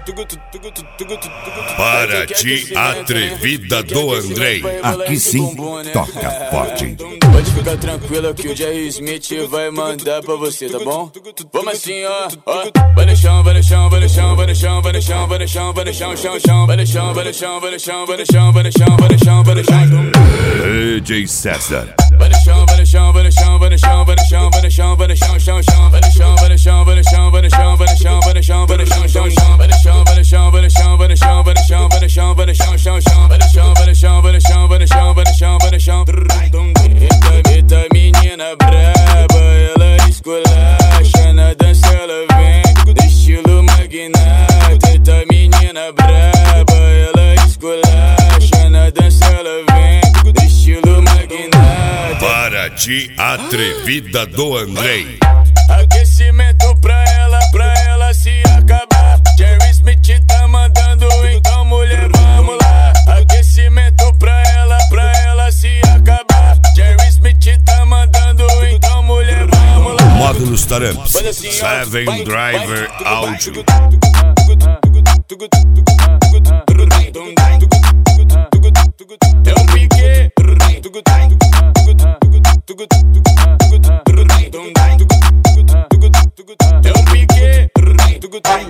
Para ti, atrevida do Andrei. Aqui sim, toca forte. Pode ficar tranquila que o Jerry Smith vai mandar pra você, tá bom? Vamos assim, ó. Vai no chão, vai no chão, vai no chão, vai no chão, vai no chão, vai no chão, vai no chão, chão, chão. Vai no chão, vai no chão, vai no chão, vai no chão, vai no chão, vai no chão, vai no chão. DJ César. Vai no chão, vai no chão, vai no chão, vai no chão, vai no chão, vai no chão, vai no chão, chão, chão. Vai no chão, vai no chão, vai no chão, vai no chão, vai no chão, vai no chão, vai no chão, chão, chão. Vai no chão, vai no chão, vai no chão, vai no chão, vai no chão, vai no chão, vai no chão, chão, chão. Vai no chão, vai no chão, vai no chão, vai no chão, vai no chão, vai no chão. Eita menina braba, ela esculacha na dança, ela vem do estilo magnata. Eita menina braba, ela esculacha na dança, ela vem do estilo magnata. Para ti, atrevida do Andrei. Aquecimento pra ela se acabar. Jerry Smith tá mandando, então mulher, vamos lá. Aquecimento pra ela se acabar. Jerry Smith tá mandando, então mulher, vamos lá. Módulos Taramps, Seven Driver Áudio. É um pique.